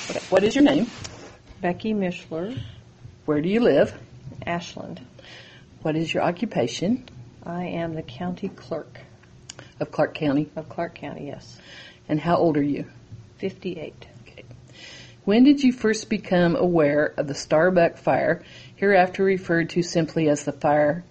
What is your name? Becky Mishler, Where do you live? Ashland. What is your occupation? I am the county clerk Of Clark County. of Clark County, yes. And how old are you? 58. Okay. When did you first become aware of the Starbuck fire, hereafter referred to simply as the fire?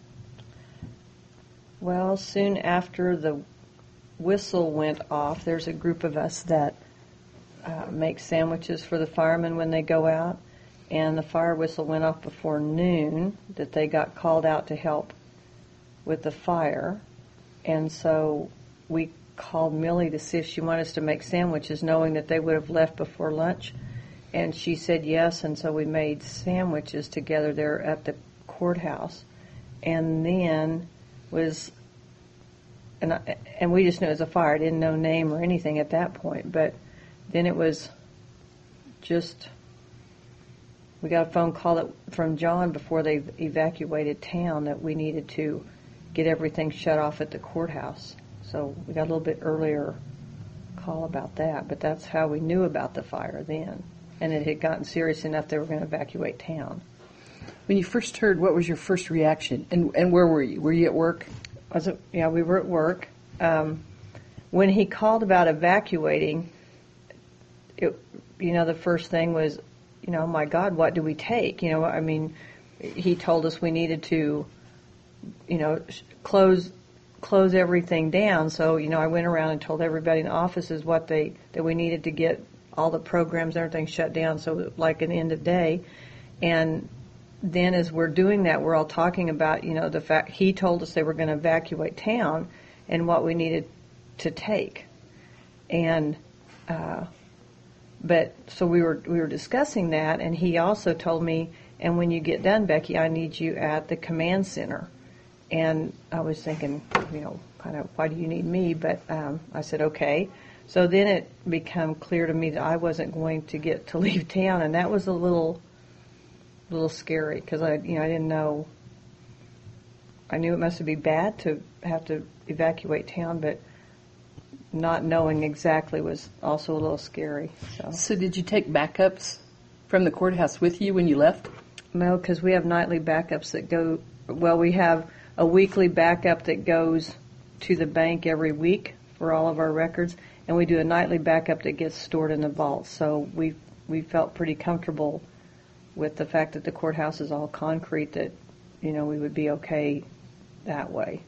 Well, soon after the whistle went off, there's a group of us that make sandwiches for the firemen when they go out, and the fire whistle went off before noon that they got called out to help with the fire. And so we called Millie to see if she wanted us to make sandwiches, knowing that they would have left before lunch. And she said yes, and so we made sandwiches together there at the courthouse. And then and we just knew it was a fire. I didn't know name or anything at that point. But then it was just, we got a phone call from John before they evacuated town that we needed to get everything shut off at the courthouse. So we got a little bit earlier call about that, but that's how we knew about the fire then. And it had gotten serious enough they were going to evacuate town. When you first heard, what was your first reaction? And where were you? Were you at work? Yeah, we were at work. When he called about evacuating, the first thing was, oh my God, what do we take? He told us we needed to, close everything down. So, I went around and told everybody in the offices that we needed to get all the programs and everything shut down. So like an end of day. And then as we're doing that, we're all talking about, the fact he told us they were going to evacuate town and what we needed to take. And, but so we were discussing that, and he also told me, and when you get done, Becky, I need you at the command center. And I was thinking, kind of, why do you need me? But I said, okay. So then it became clear to me that I wasn't going to get to leave town, and that was a little scary because I didn't know. I knew it must be bad to have to evacuate town, but not knowing exactly was also a little scary. So did you take backups from the courthouse with you when you left? No, because we have nightly backups that go. Well, we have a weekly backup that goes to the bank every week for all of our records, and we do a nightly backup that gets stored in the vault. So we felt pretty comfortable with the fact that the courthouse is all concrete that, we would be okay that way.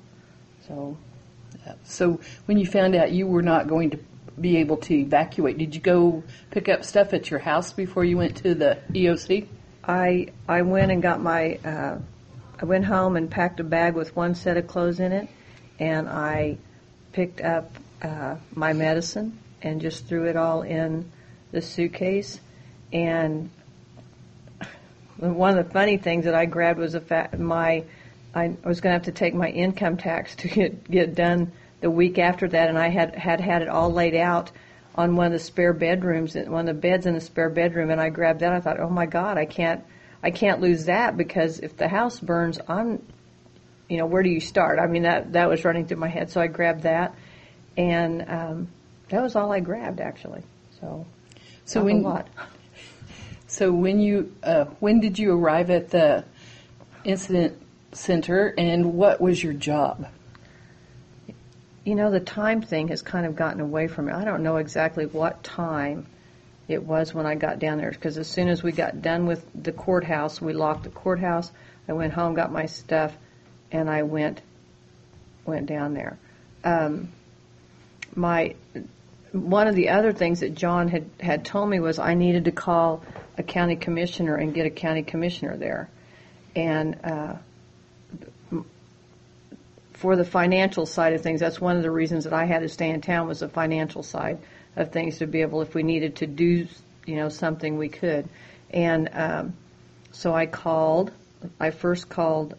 So when you found out you were not going to be able to evacuate, did you go pick up stuff at your house before you went to the EOC? I went and got I went home and packed a bag with one set of clothes in it, and I picked up my medicine and just threw it all in the suitcase. And one of the funny things that I grabbed was I was going to have to take my income tax to get done the week after that, and I had it all laid out on one of the spare bedrooms, one of the beds in the spare bedroom, and I grabbed that. I thought, oh my God, I can't lose that, because if the house burns, where do you start? That was running through my head, so I grabbed that, and that was all I grabbed actually. So not a lot. So when did you arrive at the incident center, and what was your job? The time thing has kind of gotten away from me. I don't know exactly what time it was when I got down there, because as soon as we got done with the courthouse, we locked the courthouse. I went home, got my stuff, and I went down there. One of the other things that John had told me was I needed to call a county commissioner and get a county commissioner there. And for the financial side of things, that's one of the reasons that I had to stay in town, was the financial side of things, to be able, if we needed to do, something, we could. And so I first called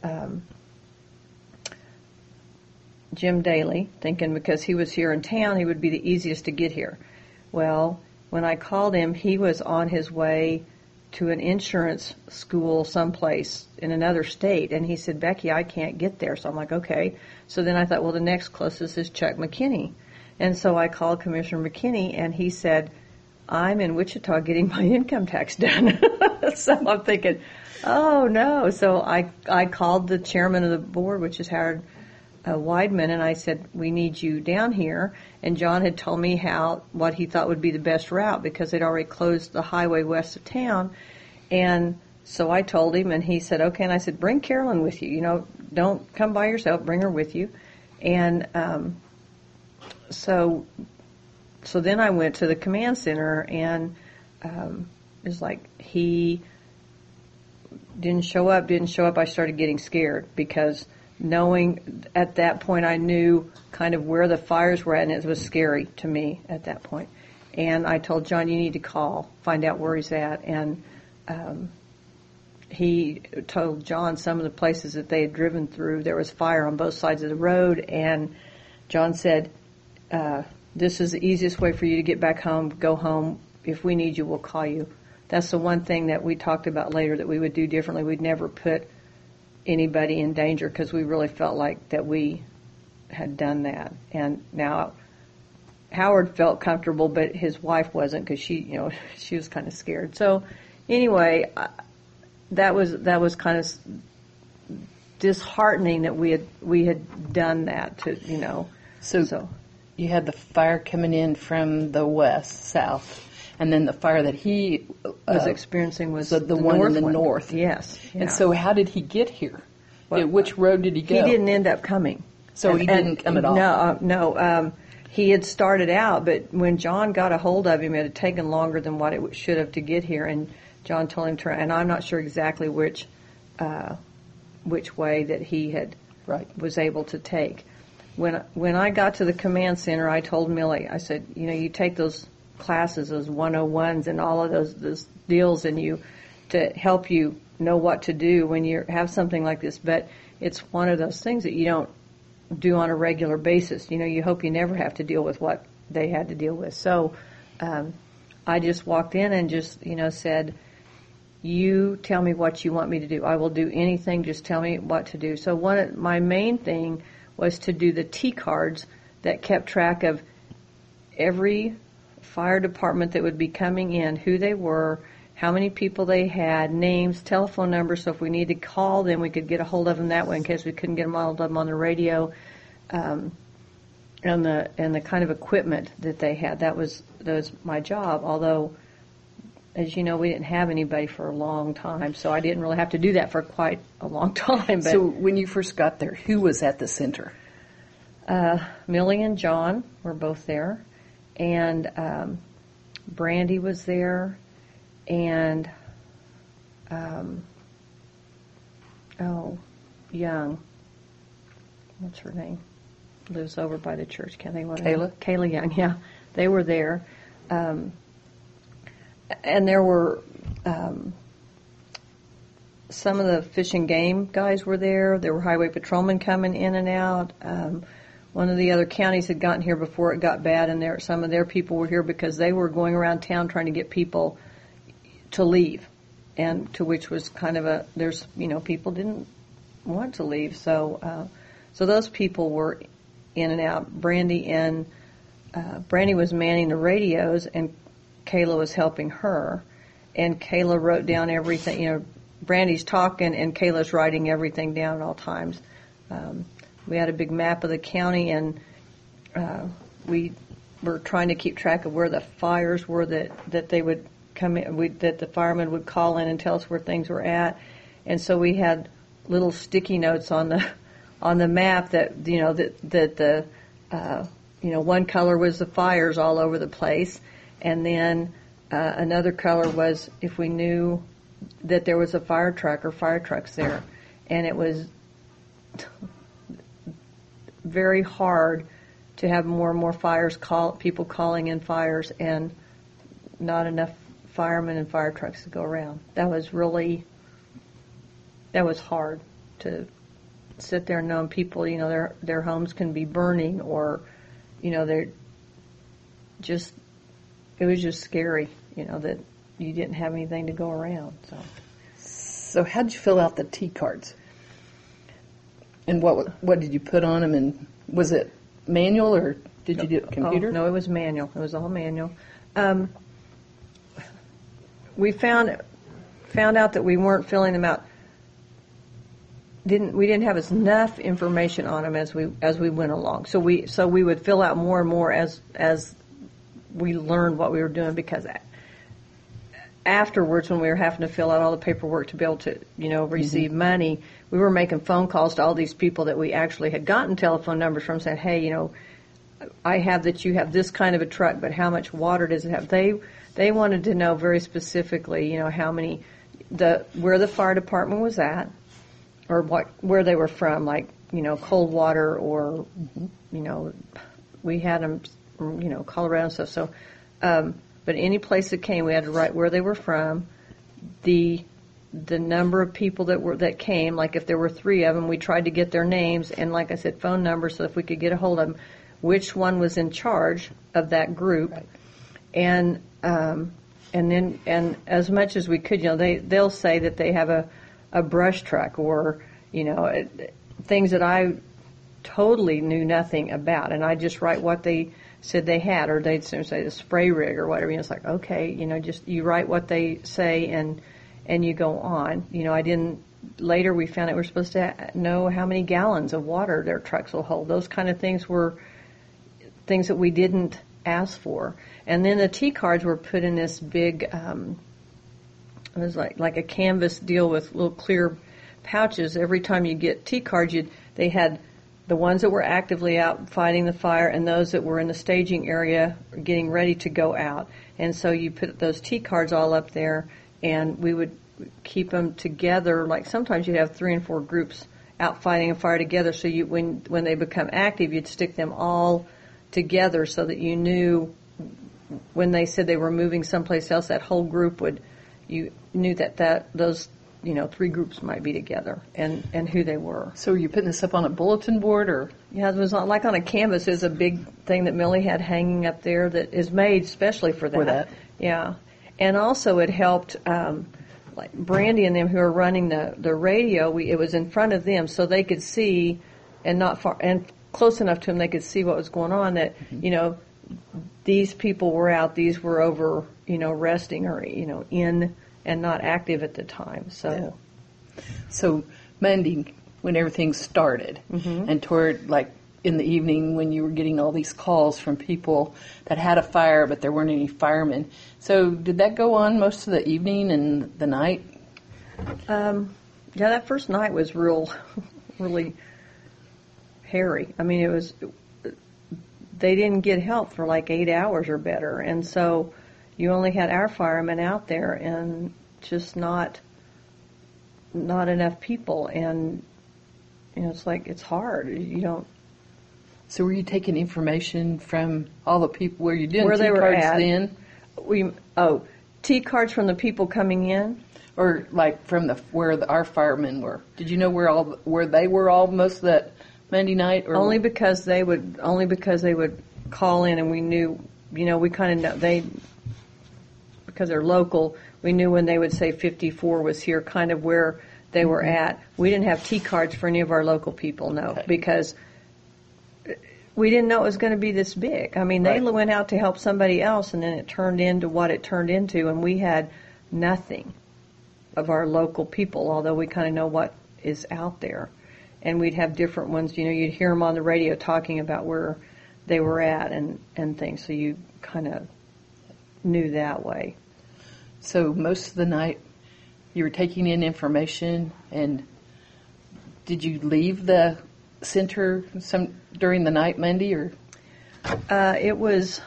Jim Daly, thinking because he was here in town, he would be the easiest to get here. Well, when I called him, he was on his way to an insurance school someplace in another state, and he said, Becky, I can't get there. So I'm like, okay. So then I thought, well, the next closest is Chuck McKinney. And so I called Commissioner McKinney, and he said, I'm in Wichita getting my income tax done. So I'm thinking, oh no. So I called the chairman of the board, which is Howard Weidman, and I said, we need you down here. And John had told me what he thought would be the best route because they'd already closed the highway west of town. And so I told him, and he said, okay. And I said, bring Carolyn with you. Don't come by yourself. Bring her with you. And so then I went to the command center, and it was like he didn't show up. I started getting scared because knowing at that point I knew kind of where the fires were at, and it was scary to me at that point. And I told John, you need to call, find out where he's at. And he told John some of the places that they had driven through. There was fire on both sides of the road, and John said, this is the easiest way for you to get back home. Go home. If we need you, we'll call you. That's the one thing that we talked about later that we would do differently. We'd never put anybody in danger because we really felt like that we had done that. And now Howard felt comfortable, but his wife wasn't because she was kind of scared. So anyway, that was kind of disheartening that we had done that to. So you had the fire coming in from the south, and then the fire that he was experiencing was the one in the north. Yes. Yeah. And so how did he get here? Which road did he go? He didn't end up coming. So he didn't come at all? No. He had started out, but when John got a hold of him, it had taken longer than what it should have to get here. And John told him to, and I'm not sure exactly which way that he had was able to take. When I got to the command center, I told Millie, I said, you take those classes, those 101s and all of those deals, and to help you know what to do when you have something like this. But it's one of those things that you don't do on a regular basis. You hope you never have to deal with what they had to deal with. So I just walked in and just, said, you tell me what you want me to do. I will do anything. Just tell me what to do. So my main thing was to do the T cards that kept track of every fire department that would be coming in, who they were, how many people they had, names, telephone numbers, so if we needed to call them, we could get a hold of them that way in case we couldn't get them hold of them on the radio, and the kind of equipment that they had. That was my job, although, as you know, we didn't have anybody for a long time, so I didn't really have to do that for quite a long time. But so when you first got there, who was at the center? Millie and John were both there, and Brandy was there, and Young, what's her name? Lives over by the church. Can't think what her name. Kayla Young. Yeah, they were there, and there were some of the fish and game guys were there. There were highway patrolmen coming in and out. One of the other counties had gotten here before it got bad, and some of their people were here because they were going around town trying to get people to leave, and to which was kind of people didn't want to leave, so those people were in and out. Brandy was manning the radios, and Kayla was helping her, and Kayla wrote down everything. Brandy's talking, and Kayla's writing everything down at all times. We had a big map of the county, and we were trying to keep track of where the fires were that they would come in, that the firemen would call in and tell us where things were at. And so we had little sticky notes on the map that one color was the fires all over the place, and then another color was if we knew that there was a fire truck or fire trucks there, and it was very hard to have more and more people calling in fires, and not enough firemen and fire trucks to go around. That was hard to sit there and know people, their homes can be burning, or, it was just scary, that you didn't have anything to go around. So how did you fill out the T cards? And what did you put on them? And was it manual, or did you do it computer? No, it was manual. It was all manual. we found out that we weren't filling them out. We didn't have enough information on them as we went along. So we would fill out more and more as we learned what we were doing, because afterwards, when we were having to fill out all the paperwork to be able to, receive money, we were making phone calls to all these people that we actually had gotten telephone numbers from, saying, hey, I have that you have this kind of a truck, but how much water does it have? They wanted to know very specifically, how many, where the fire department was at, or where they were from, like, Cold Water, or, we had them, Colorado and stuff. So, but any place that came, we had to write where they were from, the number of people that came. Like if there were 3 of them, we tried to get their names and, like I said, phone numbers, so if we could get a hold of them, which one was in charge of that group, right. And as much as we could, they'll say that they have a brush truck, or things that I totally knew nothing about, and I just write what they said they had, or they'd say the spray rig or whatever. It's like, okay, just you write what they say and you go on. I didn't. Later we found out we're supposed to know how many gallons of water their trucks will hold. Those kind of things were things that we didn't ask for. And then the T cards were put in this big, it was like a canvas deal with little clear pouches. Every time you get T cards, they had the ones that were actively out fighting the fire, and those that were in the staging area getting ready to go out. And so you put those T cards all up there, and we would keep them together. Like sometimes you'd have 3 and 4 groups out fighting a fire together. So when they become active, you'd stick them all together so that you knew when they said they were moving someplace else, that whole group you knew that those 3 groups might be together, and who they were. So were you putting this up on a bulletin board, or? Yeah, it was on a canvas. There's a big thing that Millie had hanging up there that is made especially for that. For that. Yeah. And also it helped, like Brandy and them who are running the radio, it was in front of them so they could see, and not far, and close enough to them they could see what was going on, that, these people were out, these were over, resting, or, in and not active at the time. So, So Monday, when everything started, and toward like in the evening when you were getting all these calls from people that had a fire but there weren't any firemen. So did that go on most of the evening and the night? Yeah, that first night was really hairy. I mean, they didn't get help for like 8 hours or better, and so you only had our firemen out there, and just not enough people, and it's like, it's hard. You don't. So were you taking information from all the people where you doing where they were T-cards at? Then? T cards from the people coming in, or like from our firemen were. Did you know where they were all most of that Monday night? Or only because they would call in, and we knew, we kind of know because they're local. We knew when they would say 54 was here, kind of where they were at. We didn't have T cards for any of our local people, no, okay. Because we didn't know it was going to be this big. I mean, they went out to help somebody else, and then it turned into what it turned into, and we had nothing of our local people, although we kind of know what is out there. And we'd have different ones, you'd hear them on the radio talking about where they were at and things, so you kind of knew that way. So most of the night you were taking in information, and did you leave the center during the night Monday, or? It was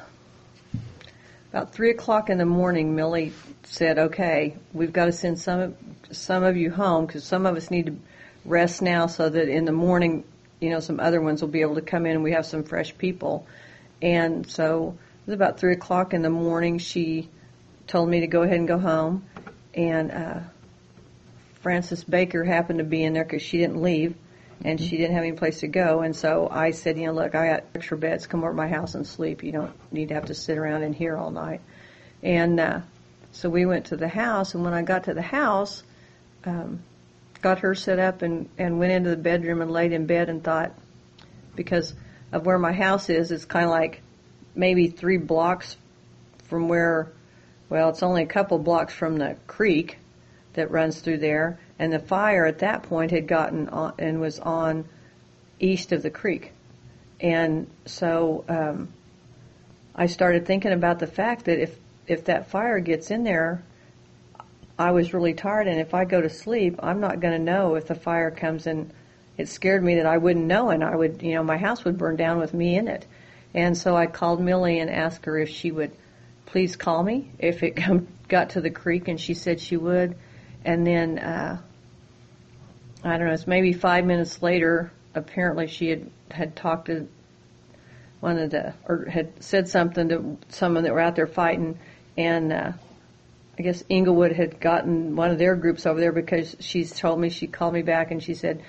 about 3 o'clock in the morning. Millie said, okay, we've got to send some of you home, because some of us need to rest now so that in the morning, some other ones will be able to come in and we have some fresh people. And so it was about 3 o'clock in the morning. She told me to go ahead and go home. And Frances Baker happened to be in there because she didn't leave, and she didn't have any place to go. And so I said, look, I got extra beds. Come over to my house and sleep. You don't need to have to sit around in here all night. And so we went to the house, and when I got to the house, got her set up and went into the bedroom and laid in bed and thought, because of where my house is, it's kind of like maybe 3 blocks from where Well, it's only a couple blocks from the creek that runs through there, and the fire at that point had gotten on and was on east of the creek. And so I started thinking about the fact that if that fire gets in there, I was really tired, and if I go to sleep, I'm not going to know if the fire comes in. It scared me that I wouldn't know, and I would, my house would burn down with me in it. And so I called Millie and asked her if she would please call me if it got to the creek, and she said she would. And then, I don't know, it's maybe 5 minutes later, apparently she had talked to or had said something to someone that were out there fighting, and I guess Inglewood had gotten one of their groups over there, because she called me back and she said,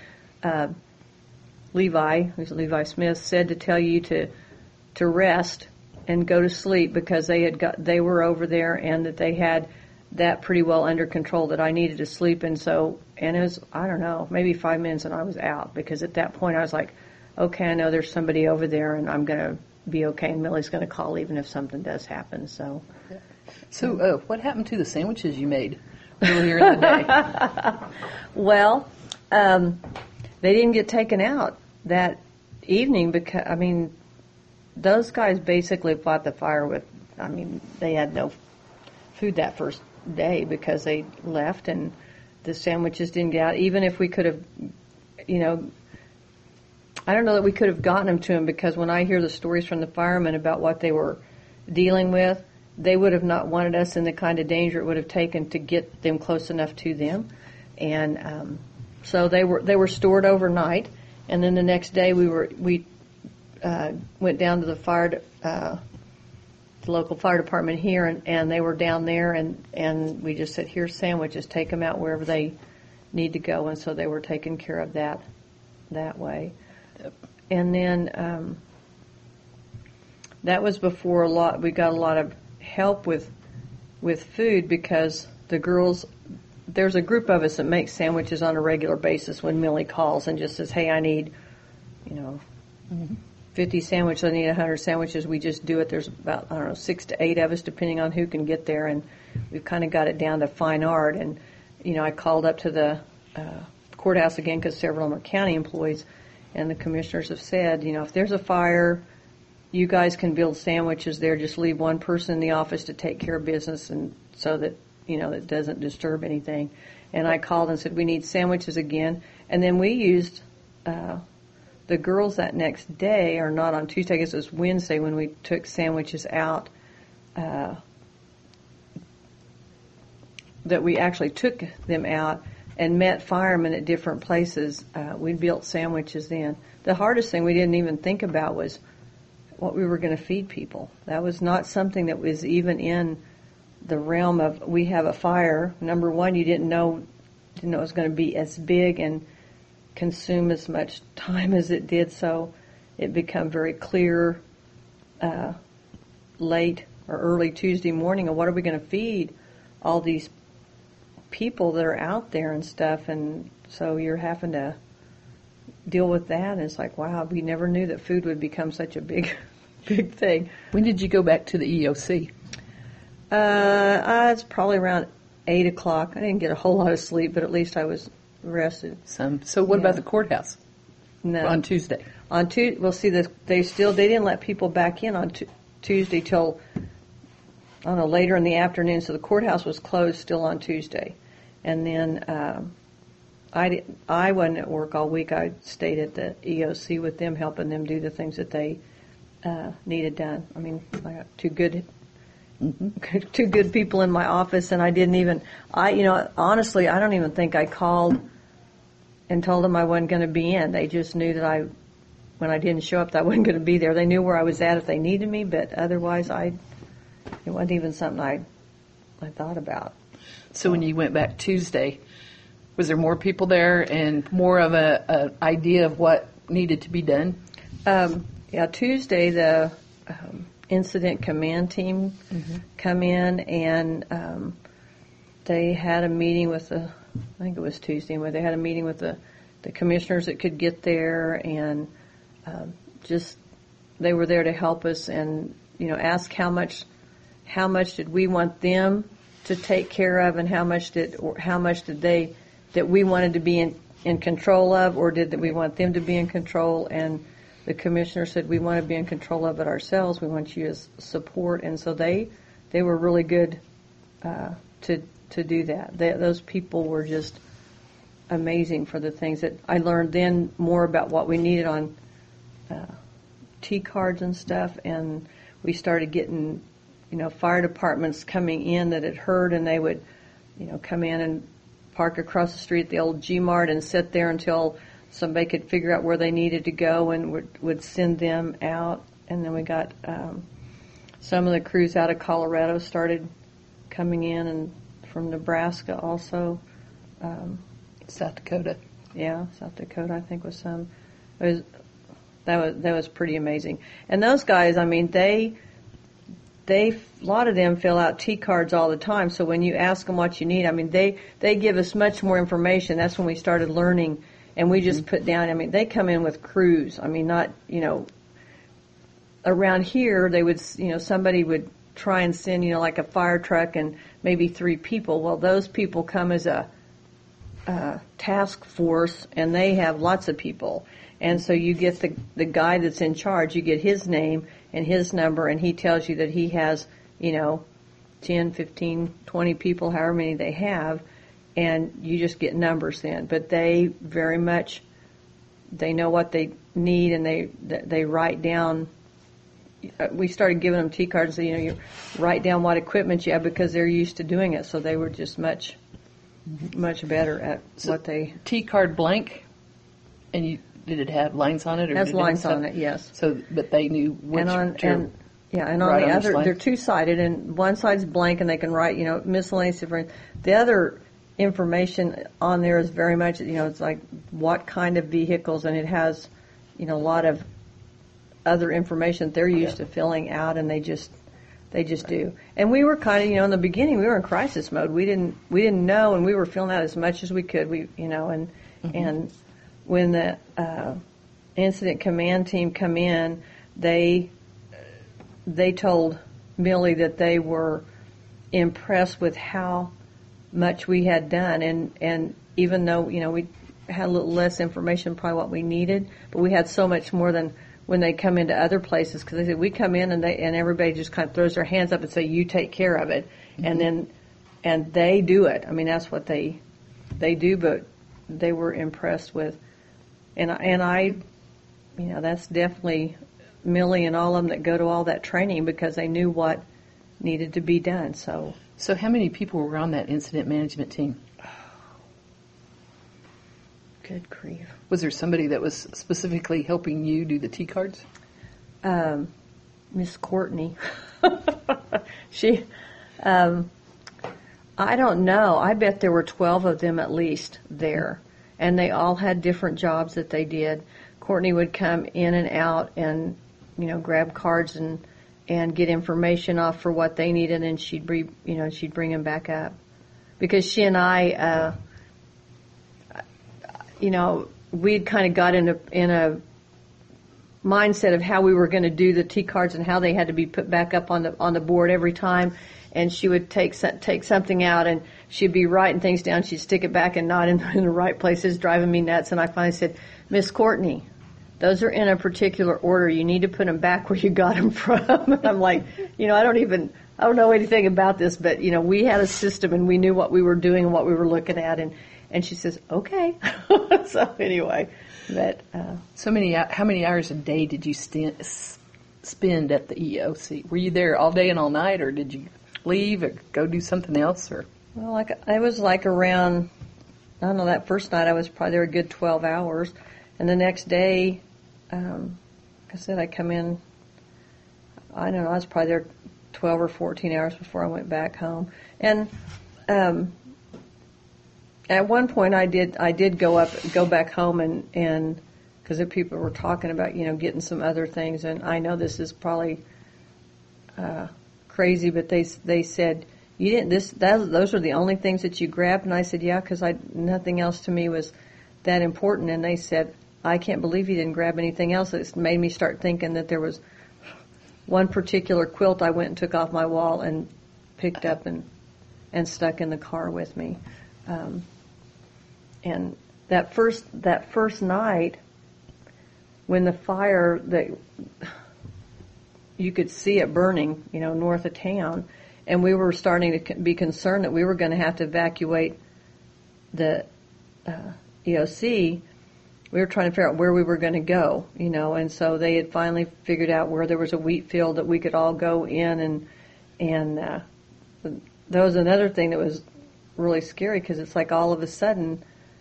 Levi, who's Levi Smith, said to tell you to rest and go to sleep, because they were over there, and that they had that pretty well under control, that I needed to sleep. And it was, I don't know, maybe 5 minutes and I was out, because at that point I was like, okay, I know there's somebody over there and I'm going to be okay, and Millie's going to call even if something does happen. So what happened to the sandwiches you made earlier in the day? Well, they didn't get taken out that evening, because, those guys basically fought the fire with, they had no food that first day because they left, and the sandwiches didn't get out. Even if we could have, I don't know that we could have gotten them to them, because when I hear the stories from the firemen about what they were dealing with, they would have not wanted us in the kind of danger it would have taken to get them close enough to them. And so they were stored overnight, and then the next day we went down to the local fire department here, and they were down there, and we just said, here's sandwiches, take them out wherever they need to go, and so they were taken care of that way. Yep. And then that was before we got a lot of help with food, because the girls, there's a group of us that makes sandwiches on a regular basis when Millie calls and just says, hey, I need, 50 sandwiches, I need 100 sandwiches. We just do it. There's about, 6 to 8 of us, depending on who can get there, and we've kind of got it down to fine art. And, I called up to the courthouse again, because several of them are county employees, and the commissioners have said, if there's a fire, you guys can build sandwiches there. Just leave one person in the office to take care of business, and so that, it doesn't disturb anything. And I called and said, we need sandwiches again. And then we used the girls that next day, or not on Tuesday, I guess it was Wednesday, when we took sandwiches out, that we actually took them out and met firemen at different places. We built sandwiches then. The hardest thing we didn't even think about was what we were going to feed people. That was not something that was even in the realm of, we have a fire. Number one, you didn't know it was going to be as big and consume as much time as it did, so it became very clear late or early Tuesday morning of what are we going to feed all these people that are out there and stuff. And so you're having to deal with that, and it's like, wow, we never knew that food would become such a big thing. When did you go back to the EOC? It's probably around 8 o'clock. I didn't get a whole lot of sleep, but at least I was rested. So what about the courthouse? No. On Tuesday? Well, see, they didn't let people back in on Tuesday till, I don't know, later in the afternoon, so the courthouse was closed still on Tuesday. And then I wasn't at work all week. I stayed at the EOC with them, helping them do the things that they needed done. I got two good people in my office, and I didn't even, honestly, I don't even think I called and told them I wasn't going to be in. They just knew that when I didn't show up, that I wasn't going to be there. They knew where I was at if they needed me, but otherwise it wasn't even something I thought about. So when you went back Tuesday, was there more people there and more of an idea of what needed to be done? Tuesday the incident command team come in, and they had a meeting with I think it was Tuesday, where they had a meeting with the commissioners that could get there, and just they were there to help us and ask how much how much did we want them to take care of, and how much did they that we wanted to be in control of, or did we want them to be in control? And the commissioner said, we want to be in control of it ourselves. We want you as support. And so they were really good to do that. Those people were just amazing for the things that I learned then more about what we needed on T cards and stuff. And we started getting, fire departments coming in that had heard, and they would, come in and park across the street at the old G-Mart and sit there until somebody could figure out where they needed to go, and would send them out. And then we got some of the crews out of Colorado started coming in, and from Nebraska also. South Dakota. Yeah, South Dakota I think was some. That was pretty amazing. And those guys, I mean, they a lot of them fill out T cards all the time. So when you ask them what you need, I mean, they give us much more information. That's when we started learning, and we just put down. I mean, they come in with crews. I mean, not around here they would somebody would try and send like a fire truck and maybe 3 people. Well, those people come as a task force, and they have lots of people. And so you get the guy that's in charge, you get his name and his number, and he tells you that he has, 10, 15, 20 people, however many they have, and you just get numbers then. But they very much, they know what they need, and they write down. We started giving them T cards, so, you write down what equipment you have because they're used to doing it. So they were just much better at what they... T card blank, and did it have lines on it? Or has lines on it, yes. So, but they knew which and on the other, they're 2-sided, and one side's blank, and they can write, miscellaneous different. The other information on there is very much, it's like what kind of vehicles, and it has, a lot of other information they're used to filling out, and they just do. And we were kind of, in the beginning, we were in crisis mode. We didn't know, and we were filling out as much as we could. And when the incident command team come in, they told Millie that they were impressed with how much we had done, and even though we had a little less information, probably what we needed, but we had so much more than when they come into other places, because they said we come in and everybody just kind of throws their hands up and say, you take care of it, and they do it. I mean, that's what they do, but they were impressed with, and I that's definitely Millie and all of them that go to all that training because they knew what needed to be done. So how many people were on that incident management team? Good grief. Was there somebody that was specifically helping you do the T cards? Miss Courtney. She, I don't know. I bet there were 12 of them at least there. And they all had different jobs that they did. Courtney would come in and out and, grab cards and get information off for what they needed, and she'd bring them back up. Because she and I, we'd kind of got in a mindset of how we were going to do the T cards and how they had to be put back up on the board every time. And she would take something out, and she'd be writing things down. She'd stick it back and not in the right places, driving me nuts. And I finally said, Miss Courtney, those are in a particular order. You need to put them back where you got them from. And I'm like, I don't know anything about this, but we had a system and we knew what we were doing and what we were looking at. And she says, okay. So anyway, but how many hours a day did you spend at the EOC? Were you there all day and all night, or did you leave or go do something else? Or well, I was around, I don't know, that first night I was probably there a good 12 hours, and the next day, like I said, I come in, I don't know, I was probably there 12 or 14 hours before I went back home. And at one point I did go back home and because the people were talking about, getting some other things, and I know this is probably crazy, but they said, you didn't, those are the only things that you grabbed? And I said, yeah, because nothing else to me was that important. And they said, I can't believe you didn't grab anything else. It made me start thinking that there was one particular quilt I went and took off my wall and picked up and stuck in the car with me. And that first night, when the fire, you could see it burning, north of town, and we were starting to be concerned that we were going to have to evacuate the EOC. We were trying to figure out where we were going to go, and so they had finally figured out where there was a wheat field that we could all go in, and that was another thing that was really scary, because it's like all of a sudden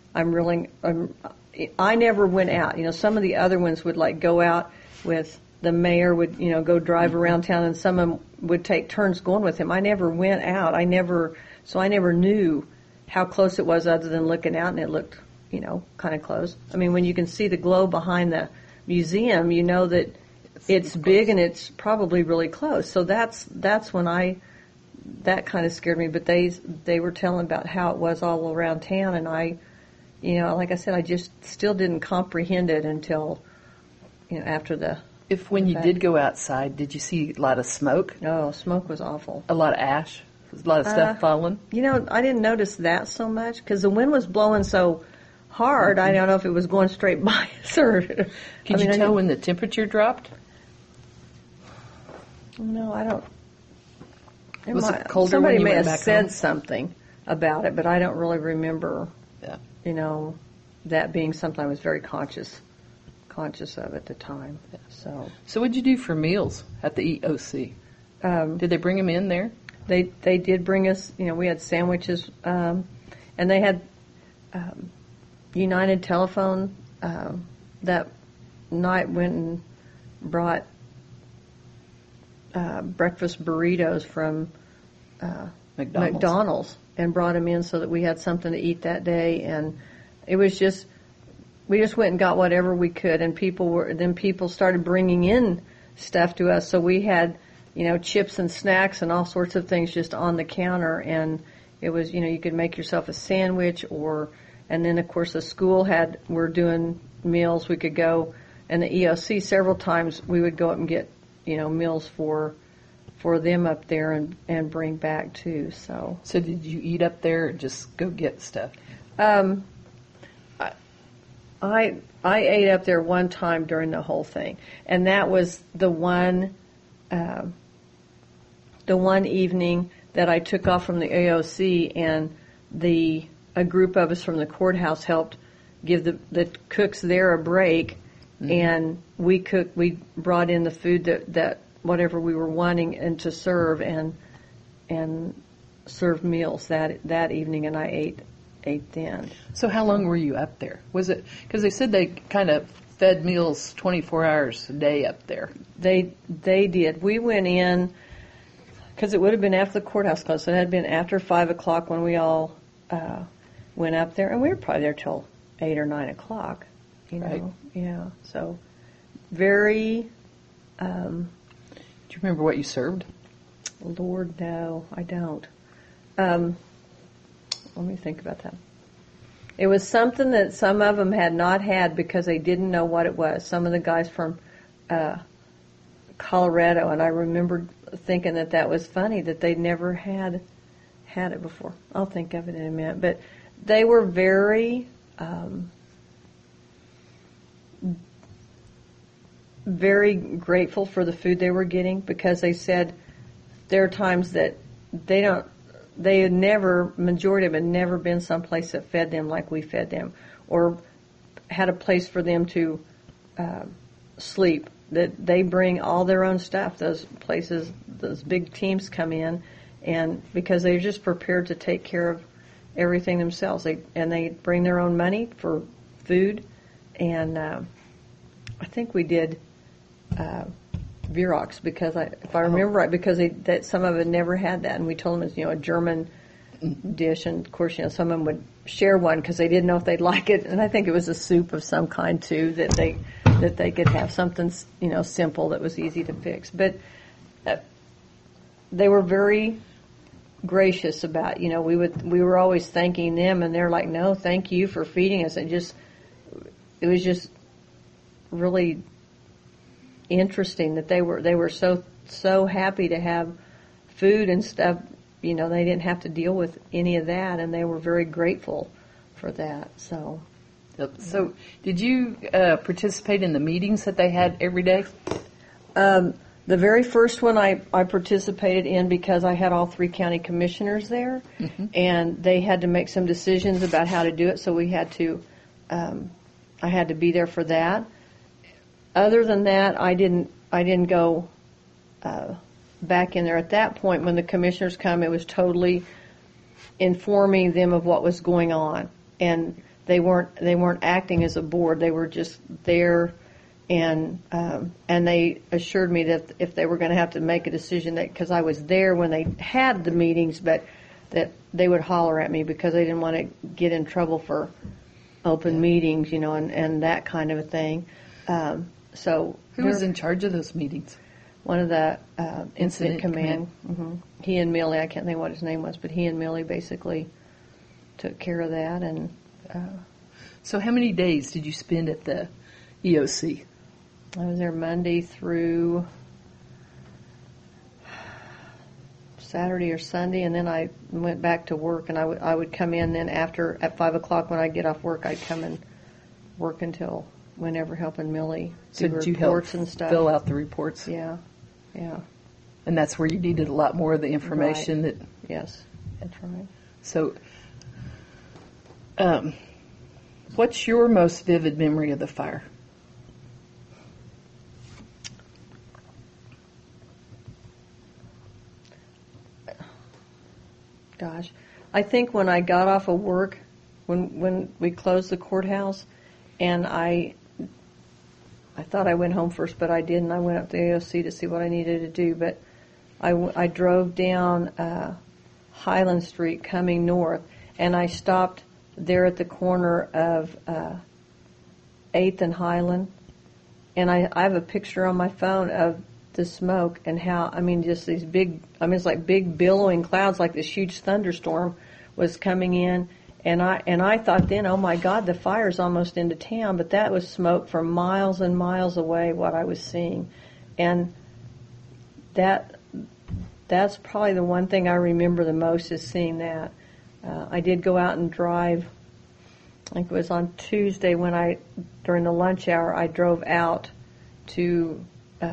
I never went out. Some of the other ones would like go out with the mayor, would go drive around town, and some of them would take turns going with him. I never went out. I never knew how close it was, other than looking out, and it looked kind of close. I mean, when you can see the glow behind the museum, you know that it's big and it's probably really close. So that's when that kind of scared me. But they were telling about how it was all around town, and I, like I said, I just still didn't comprehend it until, after the. When you did go outside, did you see a lot of smoke? No, smoke was awful. A lot of ash? A lot of stuff falling? I didn't notice that so much, because the wind was blowing so hard. I don't know if it was going straight by us or. Could you tell when the temperature dropped? No, I don't. Was it colder somebody when you may went have back said home? Something about it, but I don't really remember. Yeah. That being something I was very conscious of at the time. Yeah. So what'd you do for meals at the EOC? Did they bring them in there? They did bring us. We had sandwiches, and they had United Telephone that night went and brought breakfast burritos from McDonald's and brought them in so that we had something to eat that day. And it was just, we just went and got whatever we could, and people started bringing in stuff to us. So we had, chips and snacks and all sorts of things just on the counter, and it was, you could make yourself a sandwich, and then of course the school we're doing meals. We could go, and the EOC several times we would go up and get, meals for them up there and bring back too. So did you eat up there or just go get stuff? I ate up there one time during the whole thing, and that was the one evening that I took off from the AOC, and a group of us from the courthouse helped give the cooks there a break, and we brought in the food that whatever we were wanting and to serve, and served meals that evening, and I ate then. So how long were you up there? Was it, because they said they kind of fed meals 24 hours a day up there? They did. We went in, because it would have been after the courthouse closed, so it had been after 5 o'clock when we all went up there, and we were probably there till 8 or 9 o'clock. Right. Yeah. So very. Do you remember what you served? Lord, no, I don't. Let me think about that. It was something that some of them had not had because they didn't know what it was. Some of the guys from Colorado, and I remember thinking that was funny that they'd never had it before. I'll think of it in a minute. But they were very, very grateful for the food they were getting, because they said there are times that majority of them had never been someplace that fed them like we fed them, or had a place for them to sleep. That they bring all their own stuff. Those places, those big teams come in, and because they're just prepared to take care of everything themselves. They bring their own money for food, and I think we did Virox, because if I remember right, because that some of them never had that, and we told them it's a German dish, and of course some of them would share one because they didn't know if they'd like it, and I think it was a soup of some kind too, that they could have something simple that was easy to fix. But they were very gracious about we were always thanking them, and they're like, no, thank you for feeding us. It was just really interesting that they were so so happy to have food and stuff. You know, they didn't have to deal with any of that, and they were very grateful for that. So, So, did you participate in the meetings that they had every day? the very first one I participated in because I had all 3 county commissioners there, and they had to make some decisions about how to do it. So we had to, I had to be there for that. Other than that, I didn't go back in there. At that point, when the commissioners come, it was totally informing them of what was going on, and they weren't acting as a board. They were just there, and they assured me that if they were going to have to make a decision, that because I was there when they had the meetings, but that they would holler at me because they didn't want to get in trouble for open meetings, and that kind of a thing. So who was in charge of those meetings? One of the incident command. He and Millie, I can't think what his name was, but he and Millie basically took care of that. And so how many days did you spend at the EOC? I was there Monday through Saturday or Sunday, and then I went back to work, and I would come in then after, at 5 o'clock when I'd get off work, I'd come and work until whenever, helping Millie do reports and stuff. Fill out the reports? Yeah. And that's where you needed a lot more of the information. Right. Yes, that's right. So, what's your most vivid memory of the fire? Gosh, I think when I got off of work, when we closed the courthouse, and I thought I went home first, but I didn't. I went up to the AOC to see what I needed to do, but I drove down Highland Street coming north, and I stopped there at the corner of 8th and Highland, and I have a picture on my phone of the smoke and how, just these big, it's like big billowing clouds, like this huge thunderstorm was coming in. And I thought then, oh my God, the fire's almost into town, but that was smoke from miles and miles away, what I was seeing. And that's probably the one thing I remember the most, is seeing that. I did go out and drive, I think it was on Tuesday when during the lunch hour, I drove out to,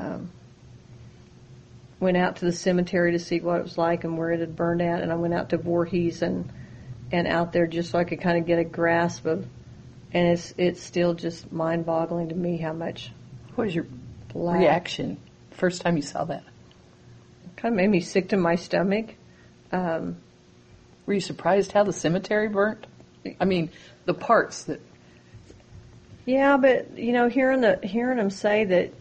went out to the cemetery to see what it was like and where it had burned at, and I went out to Voorhees and out there just so I could kind of get a grasp of, and it's still just mind-boggling to me how much. What was your reaction first time you saw that? It kind of made me sick to my stomach. Were you surprised how the cemetery burnt? The parts that. Yeah, but hearing them say that,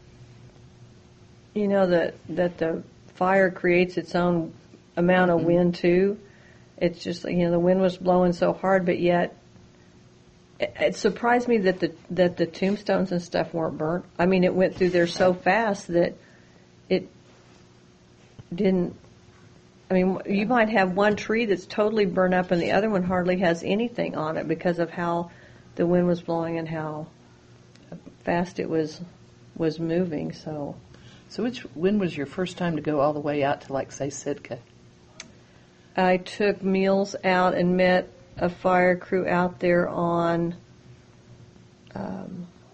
that the fire creates its own amount of wind too. It's just, the wind was blowing so hard, but yet it surprised me that the tombstones and stuff weren't burnt. It went through there so fast that it didn't. You might have one tree that's totally burned up and the other one hardly has anything on it because of how the wind was blowing and how fast it was moving. So when was your first time to go all the way out to, say, Sitka? I took meals out and met a fire crew out there on, I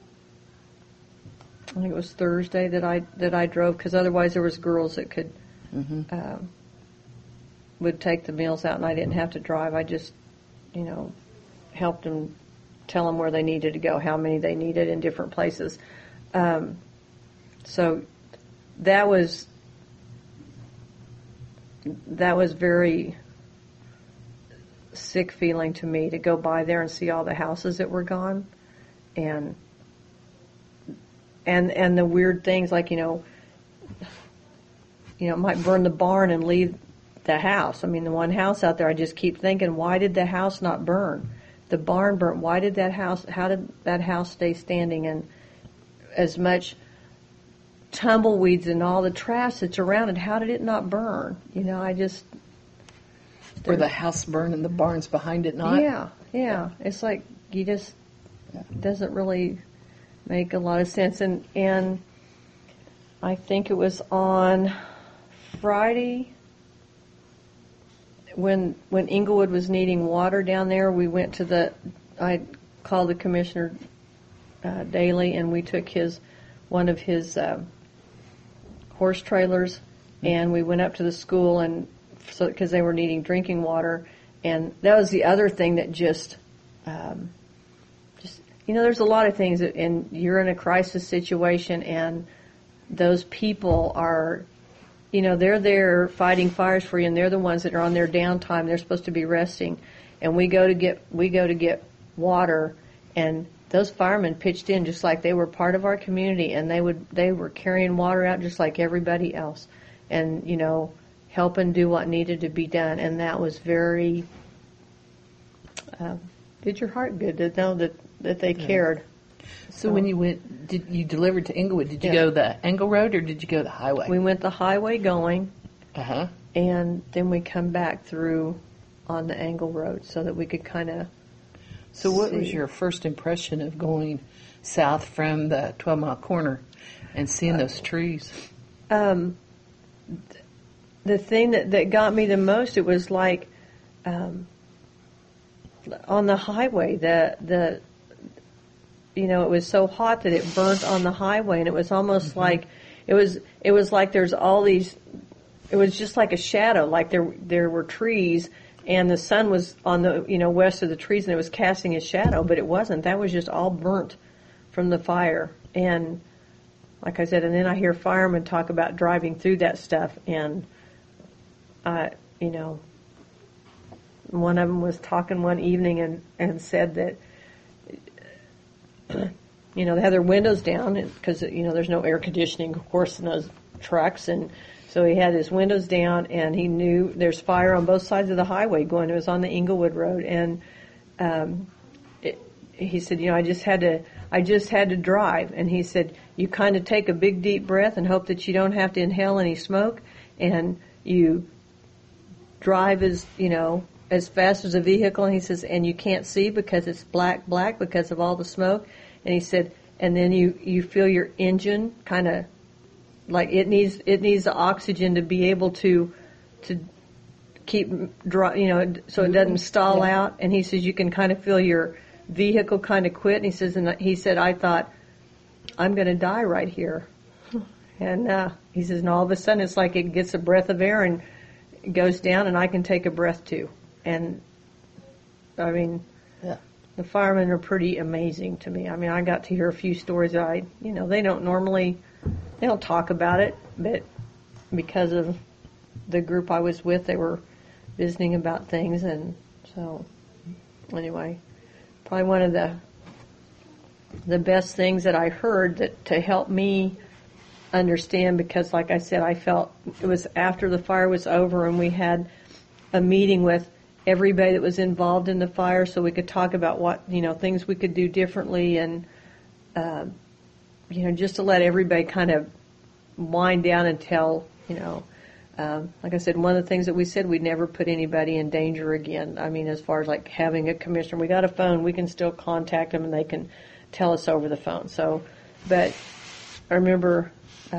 think it was Thursday that I drove, because otherwise there was girls that could would take the meals out, and I didn't have to drive. I just helped them, tell them where they needed to go, how many they needed in different places. So that was very sick feeling to me, to go by there and see all the houses that were gone, and the weird things like it might burn the barn and leave the house. The one house out there, I just keep thinking, why did the house not burn? The barn burnt. Why did how did that house stay standing? And as much tumbleweeds and all the trash that's around it, how did it not burn? Or the house burned and the barn's behind it not? Yeah. It's like doesn't really make a lot of sense. And I think it was on Friday when Inglewood was needing water down there. We went to I called the commissioner daily, and we took one of his horse trailers, and we went up to the school, and because they were needing drinking water, and that was the other thing that just there's a lot of things and you're in a crisis situation, and those people are, they're there fighting fires for you, and they're the ones that are on their downtime. They're supposed to be resting, and we go to get water, and those firemen pitched in just like they were part of our community, and they were carrying water out just like everybody else, and helping do what needed to be done, and that was very did your heart good to know that they cared. So when you went, you delivered to Inglewood? Did you go the Engle Road or did you go the highway? We went the highway going, and then we come back through on the Engle Road so that we could kind of. So what was your first impression of going south from the 12-mile corner and seeing those trees? The thing that got me the most, it was like on the highway, it was so hot that it burnt on the highway, and it was almost like it was like there's all these. It was just like a shadow, like there were trees, and the sun was on the west of the trees, and it was casting a shadow, but it wasn't. That was just all burnt from the fire, and like I said, and then I hear firemen talk about driving through that stuff, and one of them was talking one evening and said that. They had their windows down because, there's no air conditioning, of course, in those trucks. And so he had his windows down, and he knew there's fire on both sides of the highway going. It was on the Inglewood Road. And he said, I just had to drive. And he said, you kind of take a big, deep breath and hope that you don't have to inhale any smoke. And you drive as fast as a vehicle, and he says, and you can't see because it's black because of all the smoke. And he said, and then you feel your engine kind of like it needs the oxygen to be able to keep so it doesn't stall out. And he says you can kind of feel your vehicle kind of quit. And he said I thought I'm going to die right here. And he says, and all of a sudden it's like it gets a breath of air and it goes down, and I can take a breath too. And I mean, the firemen are pretty amazing to me. I mean, I got to hear a few stories that they don't talk about it, but because of the group I was with, they were visiting about things, and so anyway, probably one of the best things that I heard that to help me understand, because like I said, I felt it was after the fire was over, and we had a meeting with everybody that was involved in the fire, so we could talk about what things we could do differently, and just to let everybody kind of wind down and tell like I said, one of the things that we said, we'd never put anybody in danger again. I mean, as far as like having a commissioner, we got a phone, we can still contact them and they can tell us over the phone. So, but I remember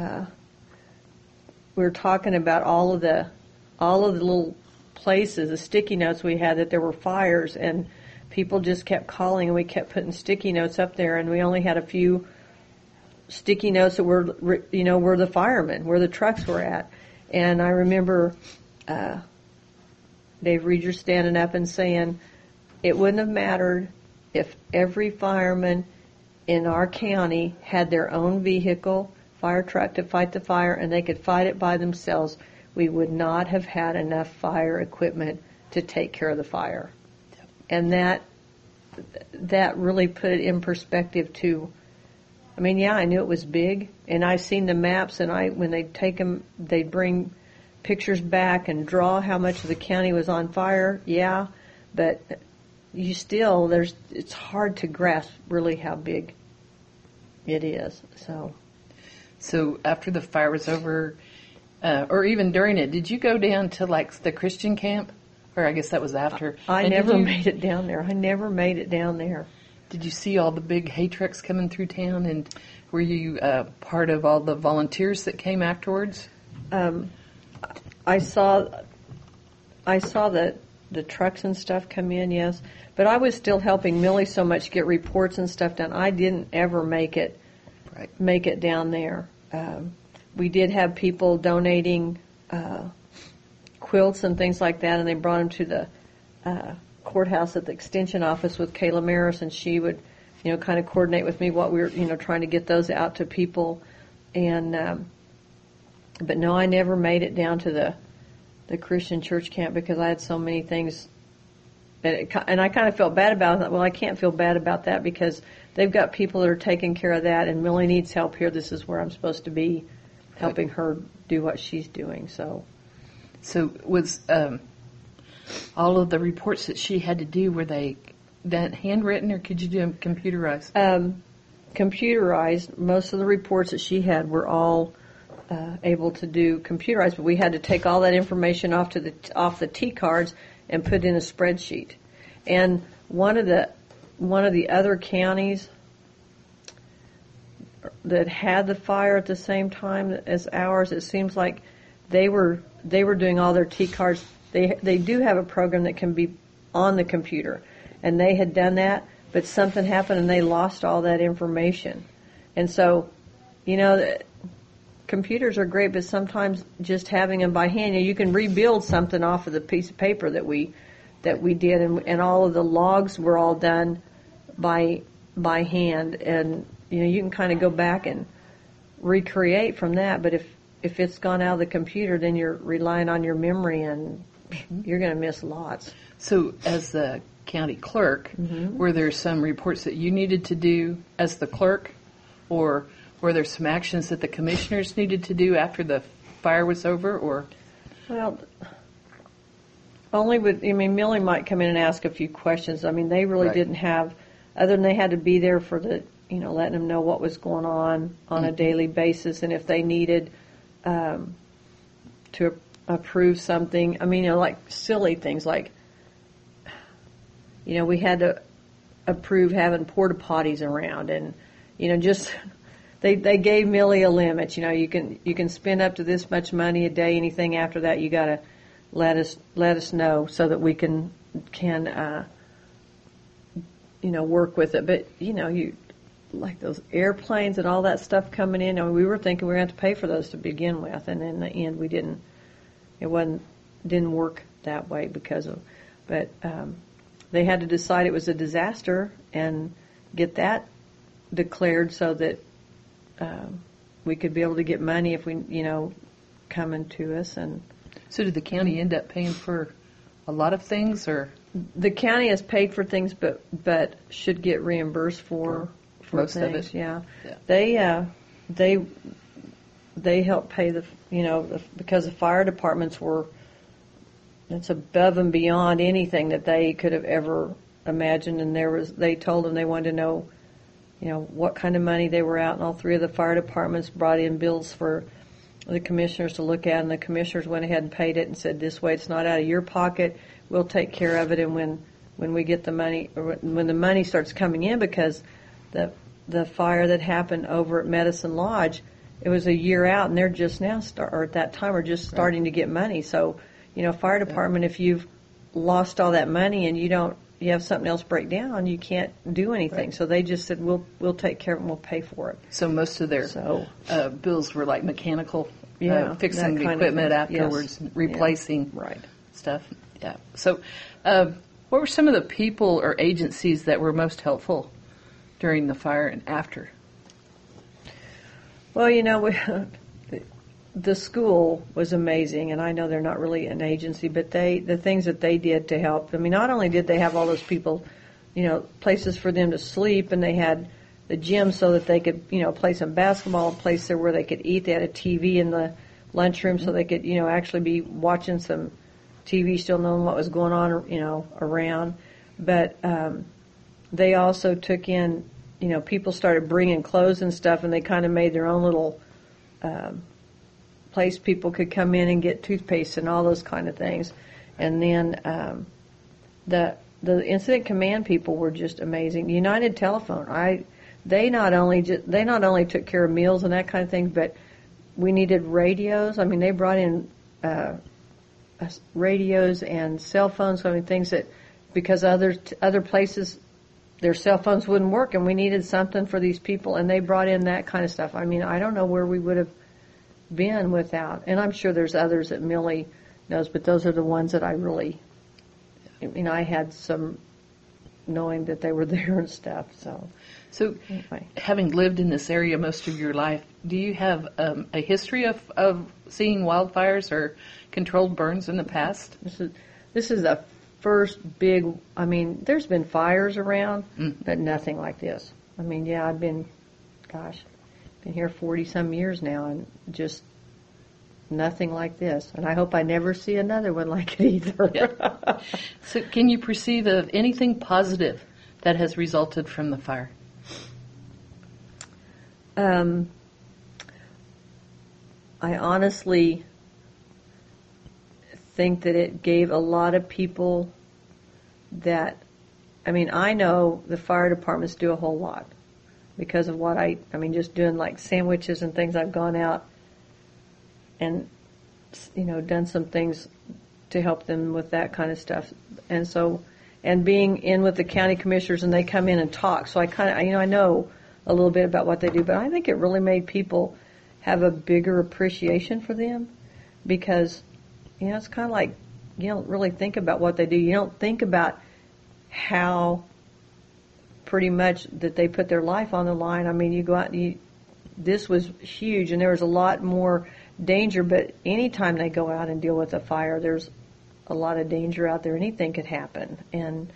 we were talking about all of the little places, the sticky notes we had that there were fires, and people just kept calling, and we kept putting sticky notes up there, and we only had a few sticky notes that were where the firemen, where the trucks were at. And I remember Dave Reeder standing up and saying it wouldn't have mattered if every fireman in our county had their own vehicle, fire truck, to fight the fire, and they could fight it by themselves. We would not have had enough fire equipment to take care of the fire. And that really put it in perspective too. I mean, I knew it was big, and I've seen the maps, and when they'd take them, they'd bring pictures back and draw how much of the county was on fire, but it's hard to grasp really how big it is. So after the fire was over, or even during it, did you go down to like the Christian camp? Or I guess that was after. I never made it down there. Did you see all the big hay trucks coming through town, and were you part of all the volunteers that came afterwards? I saw the trucks and stuff come in, yes, but I was still helping Millie so much get reports and stuff done. I didn't ever make it down there. We did have people donating quilts and things like that, and they brought them to the courthouse at the extension office with Kayla Maris, and she would, kind of coordinate with me what we were, trying to get those out to people. And but no, I never made it down to the Christian church camp because I had so many things, and I kind of felt bad about it. Well, I can't feel bad about that because they've got people that are taking care of that, and Millie needs help here. This is where I'm supposed to be, helping her do what she's doing. So was all of the reports that she had to do, were they that handwritten, or could you do them computerized? Computerized. Most of the reports that she had were all able to do computerized, but we had to take all that information off the T cards and put in a spreadsheet. And one of the other counties that had the fire at the same time as ours, it seems like they were doing all their T cards. They do have a program that can be on the computer, and they had done that, but something happened and they lost all that information. And so, computers are great, but sometimes just having them by hand, you can rebuild something off of the piece of paper that we did, and all of the logs were all done by hand, and you can kind of go back and recreate from that. But if it's gone out of the computer, then you're relying on your memory, and you're going to miss lots. So, as the county clerk, were there some reports that you needed to do as the clerk, or were there some actions that the commissioners needed to do after the fire was over, or? Well, Millie might come in and ask a few questions. They really didn't have, other than they had to be there for the, letting them know what was going on a daily basis, and if they needed to approve something. Like silly things like, we had to approve having porta potties around, and just. They gave Millie a limit. You can spend up to this much money a day. Anything after that, you got to let us know so that we can work with it. But you like those airplanes and all that stuff coming in. We were thinking we were going to have to pay for those to begin with, and in the end, we didn't. It didn't work that way but they had to decide it was a disaster and get that declared so that. We could be able to get money if we, coming to us. And so did the county end up paying for a lot of things, or? The county has paid for things, but should get reimbursed for most things. of it. Yeah. They helped pay because the fire departments it's above and beyond anything that they could have ever imagined. And they told them they wanted to know, what kind of money they were out, and all three of the fire departments brought in bills for the commissioners to look at, and the commissioners went ahead and paid it and said, this way it's not out of your pocket, we'll take care of it, and when we get the money, or when the money starts coming in, because the fire that happened over at Medicine Lodge, it was a year out, and they're just now, or at that time, are just starting to get money. So, fire department, if you've lost all that money and you have something else break down, you can't do anything. Right. So they just said, we'll take care of it and we'll pay for it. So most of their bills were like mechanical, fixing the equipment afterwards, replacing stuff. Yeah. So what were some of the people or agencies that were most helpful during the fire and after? Well, the school was amazing, and I know they're not really an agency, but the things that they did to help. Not only did they have all those people, places for them to sleep, and they had the gym so that they could, play some basketball, a place there where they could eat. They had a TV in the lunchroom so they could, actually be watching some TV, still knowing what was going on, around. But they also took in, people started bringing clothes and stuff, and they kind of made their own little place people could come in and get toothpaste and all those kind of things. And then the incident command people were just amazing. United Telephone, they not only took care of meals and that kind of thing, but we needed radios. I mean, they brought in radios and cell phones. I mean, things that because other places their cell phones wouldn't work, and we needed something for these people, and they brought in that kind of stuff. I mean, I don't know where we would have been without, and I'm sure there's others that Millie knows, but those are the ones that I really, I had some knowing that they were there and stuff. So anyway. Having lived in this area most of your life, do you have a history of seeing wildfires or controlled burns in the past? This is the first big, there's been fires around, but nothing like this. I've been here 40-some years now, and just nothing like this. And I hope I never see another one like it either. Yeah. So can you perceive of anything positive that has resulted from the fire? I honestly think that it gave a lot of people that, I know the fire departments do a whole lot because of what just doing like sandwiches and things. I've gone out and, done some things to help them with that kind of stuff. And being in with the county commissioners, and they come in and talk. So I I know a little bit about what they do, but I think it really made people have a bigger appreciation for them because, it's kind of like you don't really think about what they do. You don't think about how pretty much that they put their life on the line. You go out and this was huge, and there was a lot more danger, but anytime they go out and deal with a fire, there's a lot of danger out there. Anything could happen, and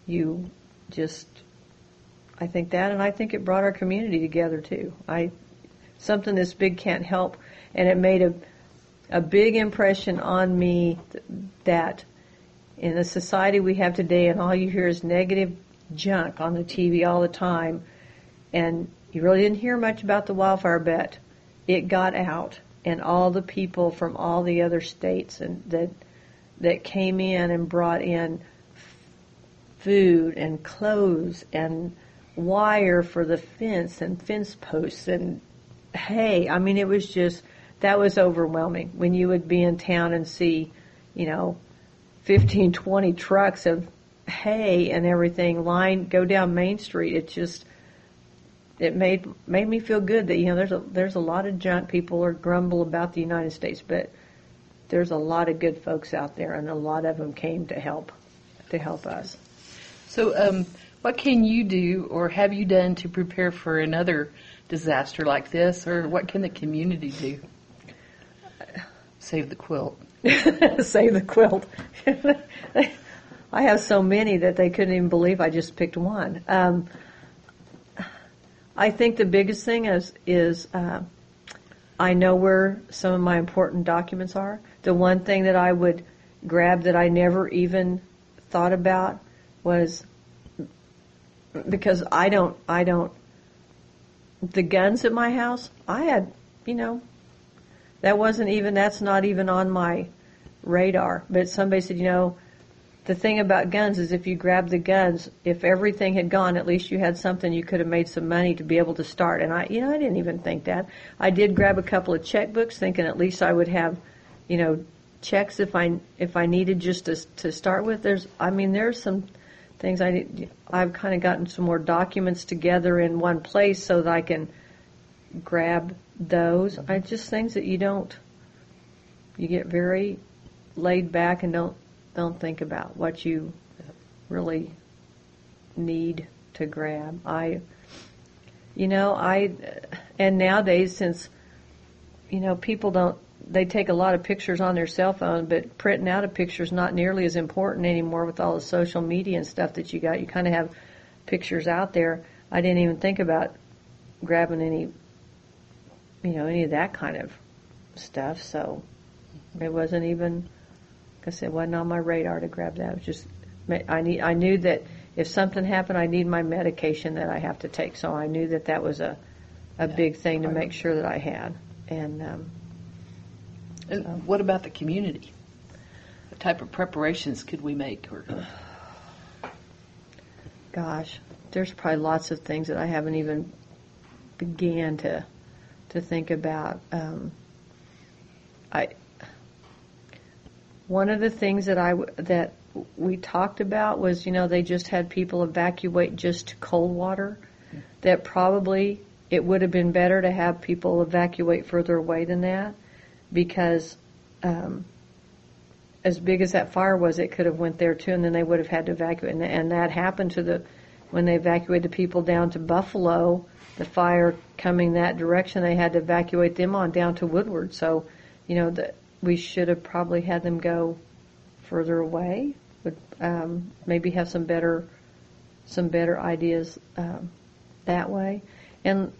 I think that, and I think it brought our community together too. Something this big can't help, and it made a big impression on me that in the society we have today, and all you hear is negative junk on the TV all the time, and you really didn't hear much about the wildfire, but it got out, and all the people from all the other states and that came in and brought in food and clothes and wire for the fence and fence posts and hay. It was just, that was overwhelming when you would be in town and see, 15, 20 trucks of hay and everything go down Main Street. It made me feel good that, there's a lot of junk. People are grumble about the United States, but there's a lot of good folks out there, and a lot of them came to help us. So, what can you do, or have you done to prepare for another disaster like this, or what can the community do? Save the quilt. Save the quilt. I have so many that they couldn't even believe I just picked one. I think the biggest thing is I know where some of my important documents are. The one thing that I would grab that I never even thought about was, because I don't, the guns at my house, I had, that's not even on my radar. But somebody said, the thing about guns is if you grab the guns, if everything had gone, at least you had something, you could have made some money to be able to start. And I didn't even think that. I did grab a couple of checkbooks thinking at least I would have, checks if I needed just to start with. There's some things I've kind of gotten some more documents together in one place so that I can grab those. Just things that you get very laid back and don't think about what you really need to grab. And nowadays, since, people they take a lot of pictures on their cell phone, but printing out a picture is not nearly as important anymore with all the social media and stuff that you got. You kind of have pictures out there. I didn't even think about grabbing any of that kind of stuff, so it wasn't even, because it wasn't on my radar to grab that. It was just, I knew that if something happened, I need my medication that I have to take, so I knew that was a big thing to make sure that I had. And what about the community? What type of preparations could we make? Gosh, there's probably lots of things that I haven't even began to think about. One of the things that we talked about was, they just had people evacuate just to Coldwater. That probably it would have been better to have people evacuate further away than that, because as big as that fire was, it could have went there too, and then they would have had to evacuate. And that happened when they evacuated the people down to Buffalo. The fire coming that direction, they had to evacuate them on down to Woodward. So, we should have probably had them go further away. Would maybe have some better ideas that way. And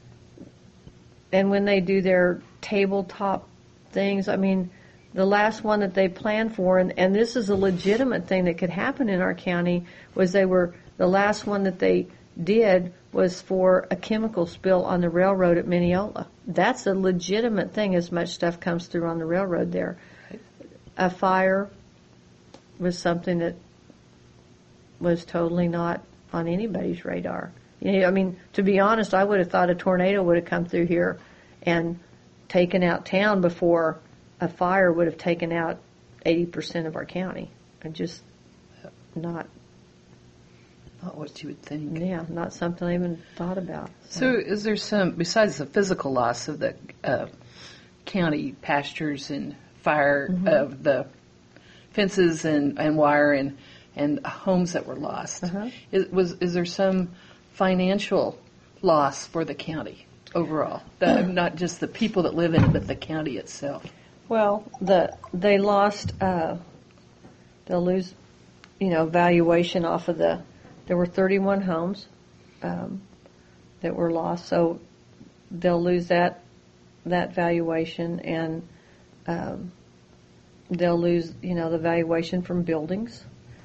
when they do their tabletop things, the last one that they planned for, and this is a legitimate thing that could happen in our county, was the last one that they did was for a chemical spill on the railroad at Mineola. That's a legitimate thing, as much stuff comes through on the railroad there. A fire was something that was totally not on anybody's radar. To be honest, I would have thought a tornado would have come through here and taken out town before a fire would have taken out 80% of our county. Just not what you would think. Yeah, not something I even thought about. So is there some, besides the physical loss of the county pastures and fire, of the fences and wire and homes that were lost, is there some financial loss for the county overall? Not just the people that live in it, but the county itself. Well, they lost, they'll lose, valuation off of there were 31 homes that were lost, so they'll lose that valuation, and they'll lose, the valuation from buildings.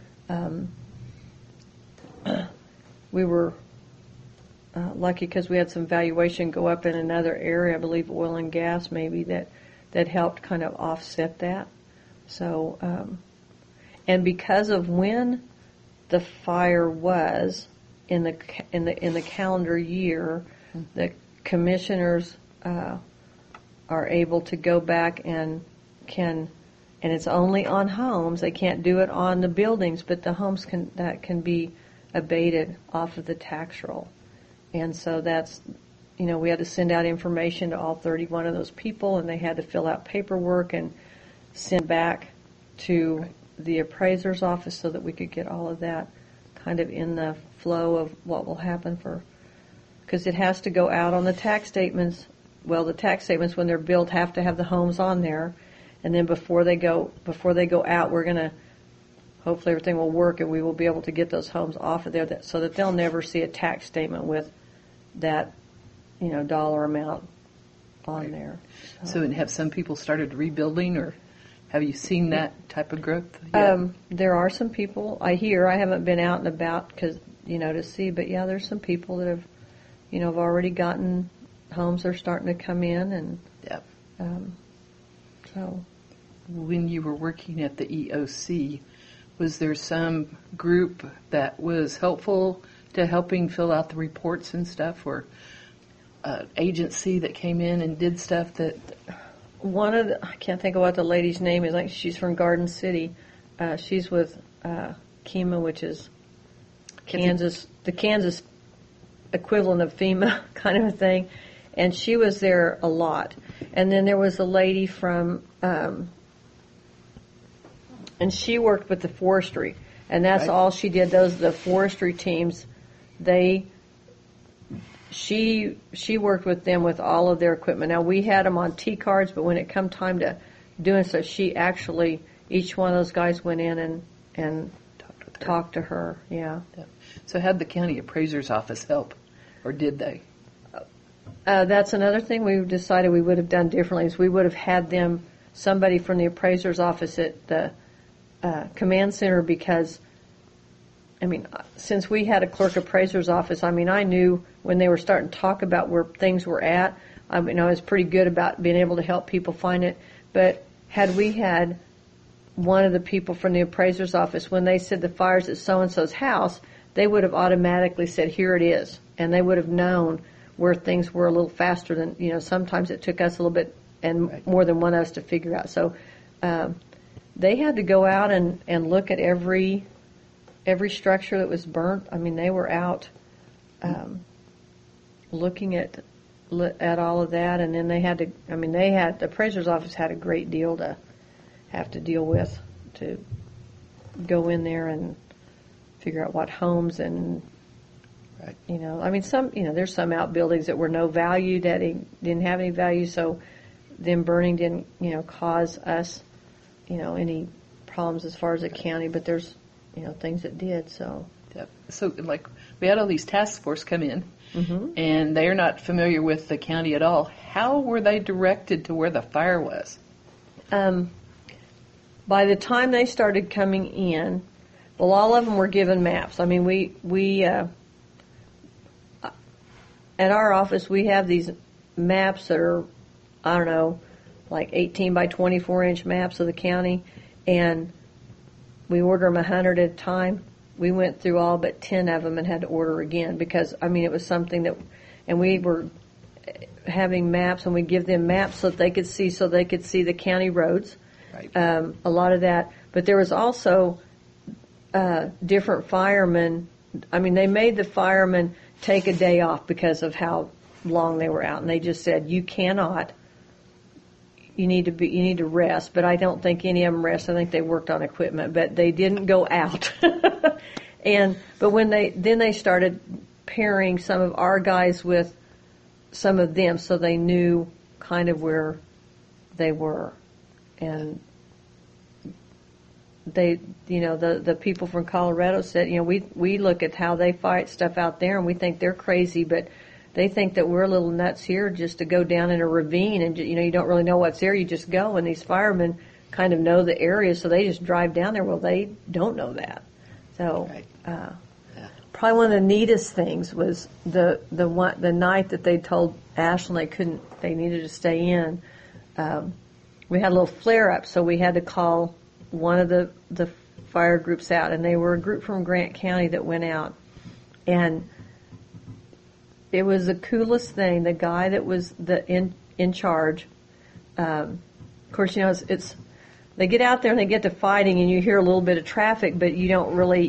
We were lucky because we had some valuation go up in another area, I believe oil and gas maybe, that helped kind of offset that. So, and because of when the fire was in the calendar year, the commissioners are able to go back and it's only on homes. They can't do it on the buildings, but the homes can be abated off of the tax roll. And so that's, we had to send out information to all 31 of those people, and they had to fill out paperwork and send back to the appraiser's office so that we could get all of that kind of in the flow of what will happen because it has to go out on the tax statements. Well, the tax statements when they're built have to have the homes on there, and then before they go out, we're going to, hopefully everything will work and we will be able to get those homes off of there so that they'll never see a tax statement with that, dollar amount on there. So have some people started rebuilding, or have you seen that type of growth? There are some people I haven't been out and about because, to see, but yeah, there's some people that have, have already gotten homes that are starting to come in, and so. When you were working at the EOC, was there some group that was helpful to helping fill out the reports and stuff, or agency that came in and did stuff that? I can't think of what the lady's name is. Like, she's from Garden City. She's with KEMA, which is Kansas, the Kansas equivalent of FEMA kind of a thing. And she was there a lot. And then there was a lady from, and she worked with the forestry. And that's all she did. The forestry teams, she worked with them with all of their equipment. Now, we had them on T-cards, but when it come time to doing so, she actually, each one of those guys went in and talked to her. Yeah. So had the county appraiser's office help, or did they? That's another thing we decided we would have done differently, is we would have had somebody from the appraiser's office at the command center, because since we had a clerk appraiser's office, I knew when they were starting to talk about where things were at, I was pretty good about being able to help people find it. But had we had one of the people from the appraiser's office, when they said the fire's at so-and-so's house, they would have automatically said, here it is. And they would have known where things were a little faster than, sometimes it took us a little bit and more than one of us to figure out. So they had to go out and look at every structure that was burnt. I mean, they were out looking at all of that, and then they had to, the appraiser's office had a great deal to have to deal with, to go in there and figure out what homes and, there's some outbuildings that were no value, that didn't have any value, so them burning didn't, cause us, any problems as far as the county, but there's, things that did, so. Yep. So, we had all these task force come in, and they're not familiar with the county at all. How were they directed to where the fire was? By the time they started coming in, well, all of them were given maps. I mean, we at our office, we have these maps that are, I don't know, like 18 by 24 inch maps of the county, and we order them 100 at a time. We went through all but 10 of them and had to order again because, it was something that, and we were having maps, and we give them maps so that they could see the county roads. Right. A lot of that. But there was also different firemen. They made the firemen take a day off because of how long they were out, and they just said, you cannot. You need to rest. But I don't think any of them rest. I think they worked on equipment, but they didn't go out. But when they started pairing some of our guys with some of them, so they knew kind of where they were, and they, the people from Colorado said, we look at how they fight stuff out there, and we think they're crazy, but they think that we're a little nuts here just to go down in a ravine, and you don't really know what's there. You just go, and these firemen kind of know the area, so they just drive down there. Well, they don't know that, so. Right. Probably one of the neatest things was the night that they told Ashland they needed to stay in. We had a little flare up, so we had to call one of the fire groups out, and they were a group from Grant County that went out, and it was the coolest thing. The guy that was in charge, of course, it's they get out there and they get to fighting, and you hear a little bit of traffic, but you don't really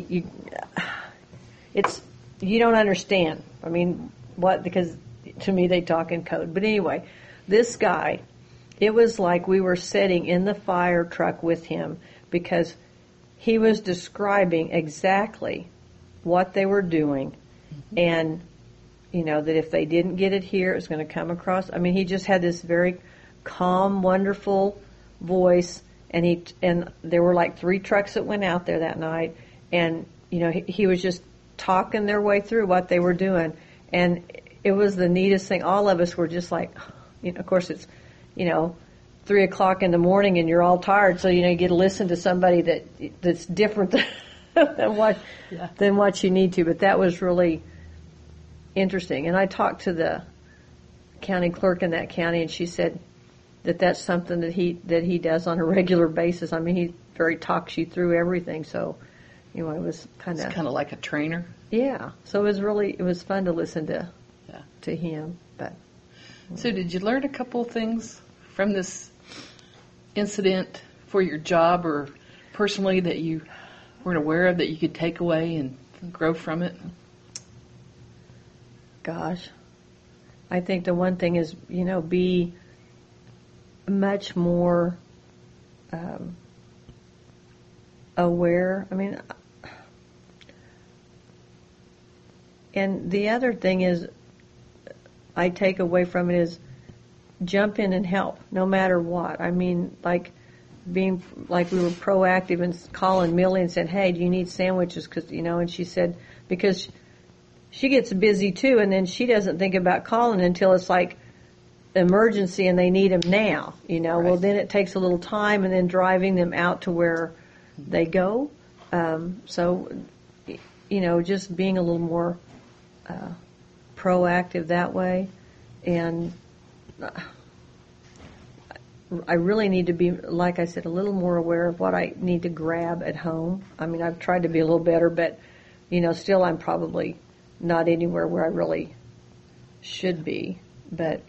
you don't understand. Because to me they talk in code. But anyway, this guy, it was like we were sitting in the fire truck with him because he was describing exactly what they were doing, and that if they didn't get it here, it was going to come across. He just had this very calm, wonderful voice, and there were like 3 trucks that went out there that night, and he was just talking their way through what they were doing, and it was the neatest thing. All of us were just like, of course it's 3:00 in the morning and you're all tired, so you get to listen to somebody that's different than what you need to. But that was really interesting. And I talked to the county clerk in that county, and she said that that's something that he does on a regular basis. He talks you through everything. So it was kind of like a trainer. Yeah. So it was fun to listen to him. But so did you learn a couple of things from this incident for your job or personally that you weren't aware of that you could take away and grow from it? Gosh, I think the one thing is, be much more aware. And the other thing is, I take away from it is jump in and help, no matter what. Being like we were proactive and calling Millie and said, hey, do you need sandwiches? Cause, and she said, because she gets busy too, and then she doesn't think about calling until it's like emergency and they need them now, Right. Well, then it takes a little time, and then driving them out to where they go. So, just being a little more proactive that way. And I really need to be, like I said, a little more aware of what I need to grab at home. I've tried to be a little better, but Still I'm probably not anywhere where I really should be, but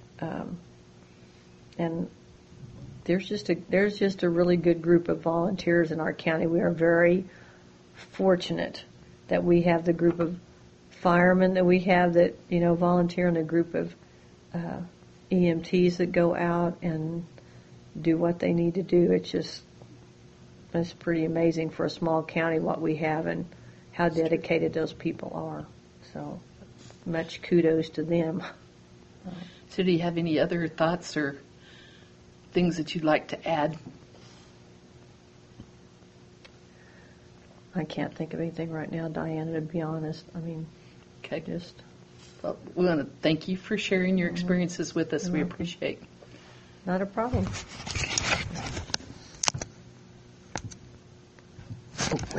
and there's just a really good group of volunteers in our county. We are very fortunate that we have the group of firemen that we have that volunteer, and a group of EMTs that go out and do what they need to do. It's pretty amazing for a small county what we have and how dedicated those people are. So much kudos to them. So do you have any other thoughts or things that you'd like to add? I can't think of anything right now, Diana, to be honest. Okay. Just... Well, we want to thank you for sharing your experiences with us. We appreciate. Not a problem. Okay.